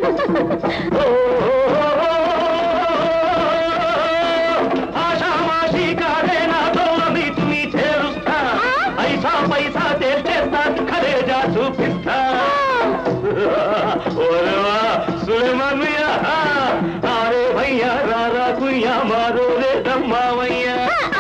ఆషామాషి కాదే నాతో నీతిని చేరుస్తా ఐసా పైసా తేల్చేస్తా ఖరేజా చూపిస్తా ఓరేవా సులేమాన్ మియా అరే భయ్యా రారా కుయ్యా మారో రే దమ్మావయ్యా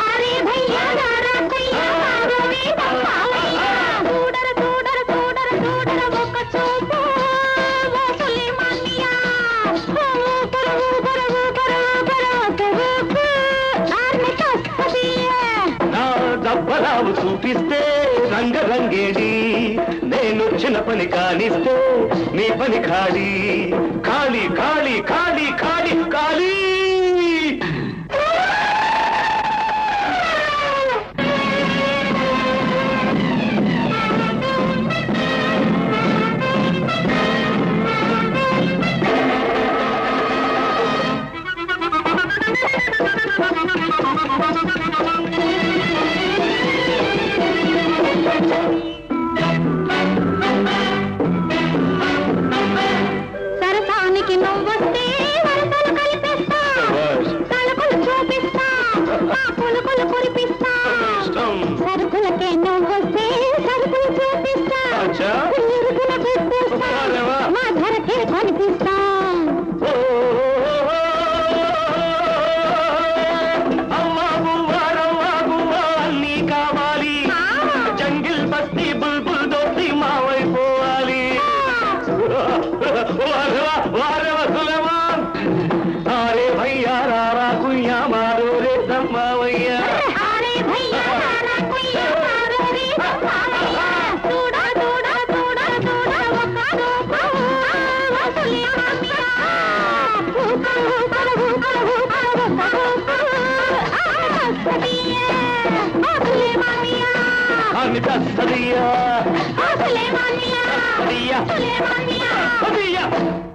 దబ్బరావు చూపిస్తే రంగరంగేడి నేనొచ్చిన పని కానిస్తే నీ పని ఖాళీ ఖాళీ ఖాళీ ఖాళీ ఖాళీ ఖాళీ సరసానికి నువ్వొస్తే వరసలు కలిపిస్తా తలుకులు చూపిస్తా పులుకులు కురిపిస్తా సరుకులకే నువ్వొస్తే సరుకులు చూపిస్తా ఇరుగుల పెట్టేస్తా మా ధరకే కనిపిస్తా अरे भैया रारा कुइया मारो रे दम्मावैया Suleiman Mia